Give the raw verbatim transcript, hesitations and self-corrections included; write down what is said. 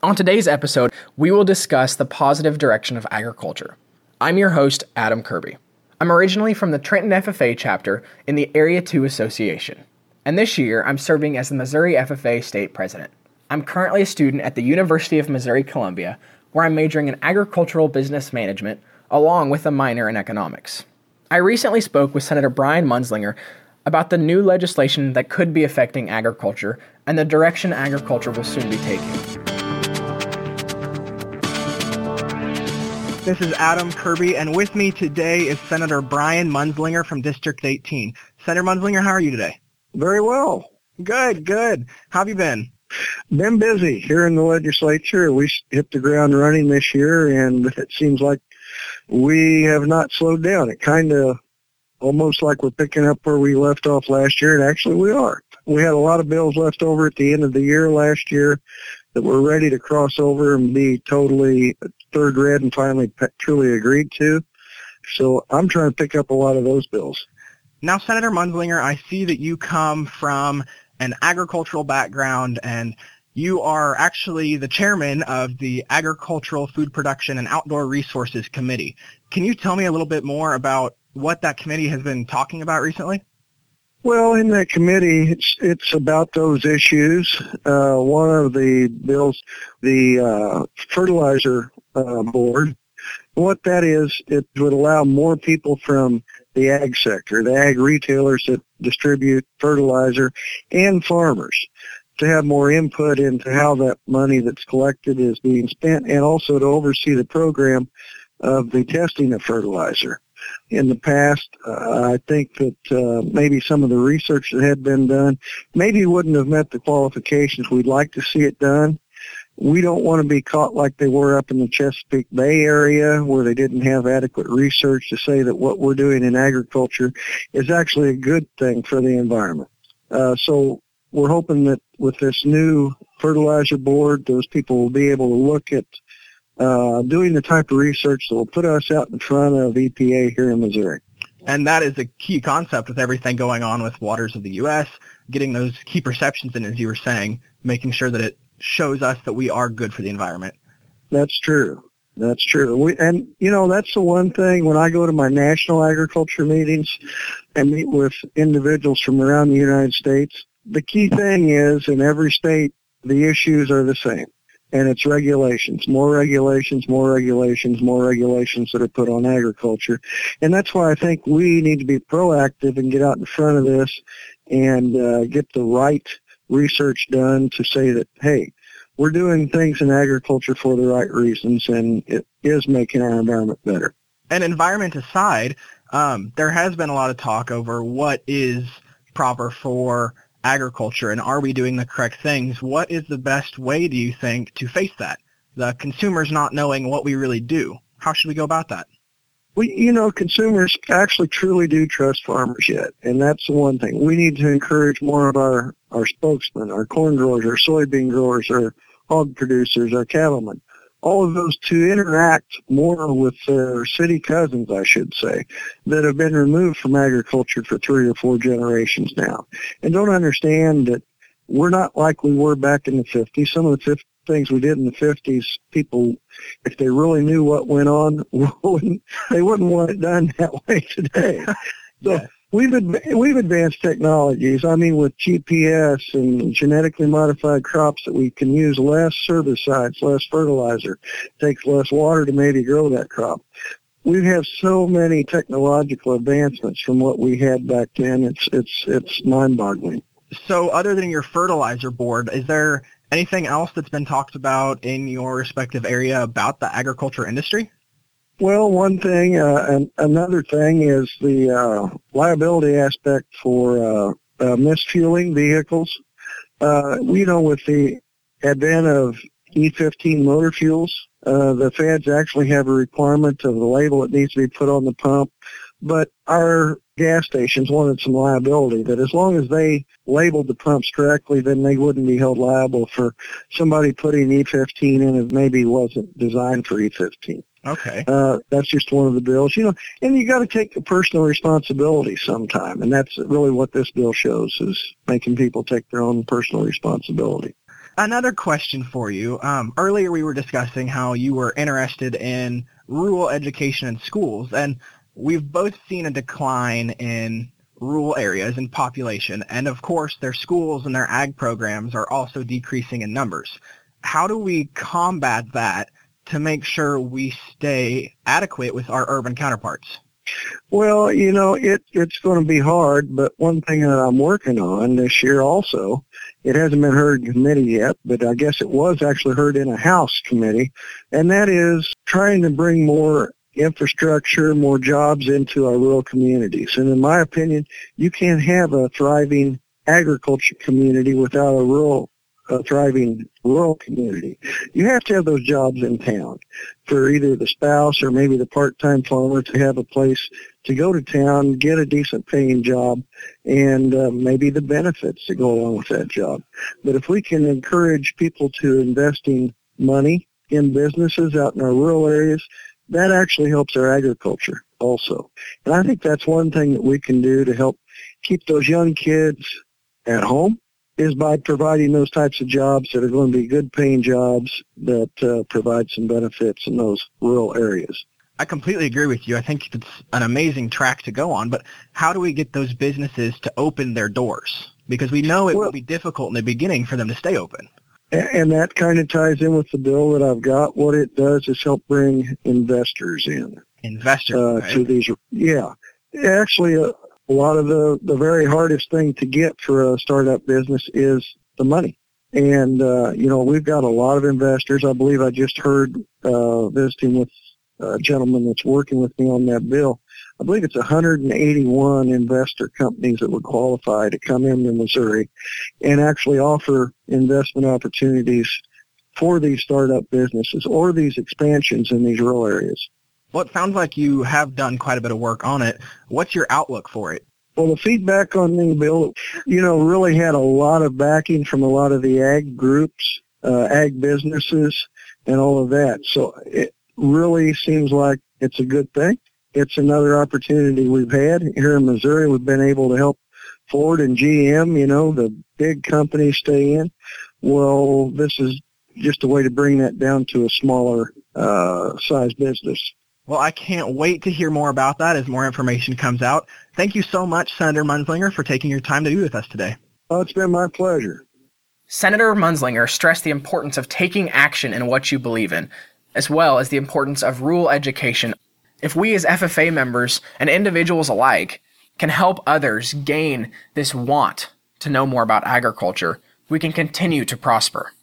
On today's episode, we will discuss the positive direction of agriculture. I'm your host, Adam Kirby. I'm originally from the Trenton F F A chapter in the Area two Association, and this year I'm serving as the Missouri F F A State President. I'm currently a student at the University of Missouri-Columbia, where I'm majoring in agricultural business management, along with a minor in economics. I recently spoke with Senator Brian Munzlinger about the new legislation that could be affecting agriculture and the direction agriculture will soon be taking. This is Adam Kirby, and with me today is Senator Brian Munzlinger from District eighteen. Senator Munzlinger, how are you today? Very well. Good, good. How have you been? Been busy here in the legislature. We hit the ground running this year, and it seems like we have not slowed down. It kind of almost like we're picking up where we left off last year, and actually we are. We had a lot of bills left over at the end of the year last year that were ready to cross over and be totally third read and finally truly agreed to. So I'm trying to pick up a lot of those bills. Now, Senator Munzlinger, I see that you come from an agricultural background, and you are actually the chairman of the Agricultural Food Production and Outdoor Resources Committee. Can you tell me a little bit more about what that committee has been talking about recently? Well, in that committee, it's it's about those issues. Uh, one of the bills, the uh, fertilizer uh, board, what that is, it would allow more people from the ag sector, the ag retailers that distribute fertilizer, and farmers to have more input into how that money that's collected is being spent, and also to oversee the program of the testing of fertilizer. In the past, uh, I think that uh, maybe some of the research that had been done maybe wouldn't have met the qualifications we'd like to see it done. We don't want to be caught like they were up in the Chesapeake Bay area where they didn't have adequate research to say that what we're doing in agriculture is actually a good thing for the environment. Uh, so we're hoping that with this new fertilizer board, those people will be able to look at uh, doing the type of research that will put us out in front of E P A here in Missouri. And that is a key concept with everything going on with waters of the U S, getting those key perceptions in, as you were saying, making sure that it shows us that we are good for the environment. That's true. That's true. We, and, you know, that's the one thing when I go to my national agriculture meetings and meet with individuals from around the United States, the key thing is in every state, the issues are the same. And it's regulations, more regulations, more regulations, more regulations that are put on agriculture. And that's why I think we need to be proactive and get out in front of this and uh, get the right research done to say that, hey, we're doing things in agriculture for the right reasons, and it is making our environment better. And environment aside, um, there has been a lot of talk over what is proper for agriculture, and are we doing the correct things? What is the best way, do you think, to face that? The consumers not knowing what we really do. How should we go about that? We, you know, consumers actually truly do trust farmers yet, and that's the one thing. We need to encourage more of our, our spokesmen, our corn growers, our soybean growers, our hog producers, our cattlemen, all of those to interact more with their city cousins, I should say, that have been removed from agriculture for three or four generations now, and don't understand that we're not like we were back in the fifties. Some of the things we did in the fifties, people, if they really knew what went on, wouldn't, they wouldn't want it done that way today. So Yes. we've adv- we've advanced technologies. I mean, with G P S and genetically modified crops that we can use less herbicides, less fertilizer, takes less water to maybe grow that crop. We have so many technological advancements from what we had back then. It's it's it's mind-boggling. So other than your fertilizer board, is there anything else that's been talked about in your respective area about the agriculture industry? Well, one thing, uh, and another thing is the uh, liability aspect for uh, uh, misfueling vehicles. Uh, you know, with the advent of E fifteen motor fuels, uh, the feds actually have a requirement of the label that needs to be put on the pump. But our gas stations wanted some liability, that as long as they labeled the pumps correctly, then they wouldn't be held liable for somebody putting E fifteen in that maybe wasn't designed for E fifteen. Okay. Uh, that's just one of the bills, you know, and you got to take the personal responsibility sometime, and that's really what this bill shows, is making people take their own personal responsibility. Another question for you. Um, earlier we were discussing how you were interested in rural education in schools, and we've both seen a decline in rural areas in population, and of course their schools and their ag programs are also decreasing in numbers. How do we combat that to make sure we stay adequate with our urban counterparts? Well, you know, it, it's going to be hard, but one thing that I'm working on this year also, it hasn't been heard in committee yet, but I guess it was actually heard in a House committee, and that is trying to bring more infrastructure, more jobs into our rural communities. And in my opinion, you can't have a thriving agriculture community without a rural a thriving rural community. You have to have those jobs in town for either the spouse or maybe the part-time farmer to have a place to go to town, get a decent paying job, and uh, maybe the benefits that go along with that job. But if we can encourage people to investing money in businesses out in our rural areas, that actually helps our agriculture also. And I think that's one thing that we can do to help keep those young kids at home, is by providing those types of jobs that are going to be good paying jobs that uh, provide some benefits in those rural areas. I completely agree with you. I think it's an amazing track to go on, but how do we get those businesses to open their doors? Because we know it well, will be difficult in the beginning for them to stay open. And that kind of ties in with the bill that I've got. What it does is help bring investors in. Investors, uh, right? to these, yeah. Actually, uh, a lot of the, the very hardest thing to get for a startup business is the money. And, uh, you know, we've got a lot of investors. I believe I just heard, uh, visiting with a gentleman that's working with me on that bill. I believe it's one hundred eighty-one investor companies that would qualify to come into Missouri and actually offer investment opportunities for these startup businesses or these expansions in these rural areas. Well, it sounds like you have done quite a bit of work on it. What's your outlook for it? Well, the feedback on the bill, you know, really had a lot of backing from a lot of the ag groups, uh, ag businesses, and all of that. So it really seems like it's a good thing. It's another opportunity we've had here in Missouri. We've been able to help Ford and G M, you know, the big companies stay in. Well, this is just a way to bring that down to a smaller uh, size business. Well, I can't wait to hear more about that as more information comes out. Thank you so much, Senator Munzlinger, for taking your time to be with us today. Oh, it's been my pleasure. Senator Munzlinger stressed the importance of taking action in what you believe in, as well as the importance of rural education. If we as F F A members and individuals alike can help others gain this want to know more about agriculture, we can continue to prosper.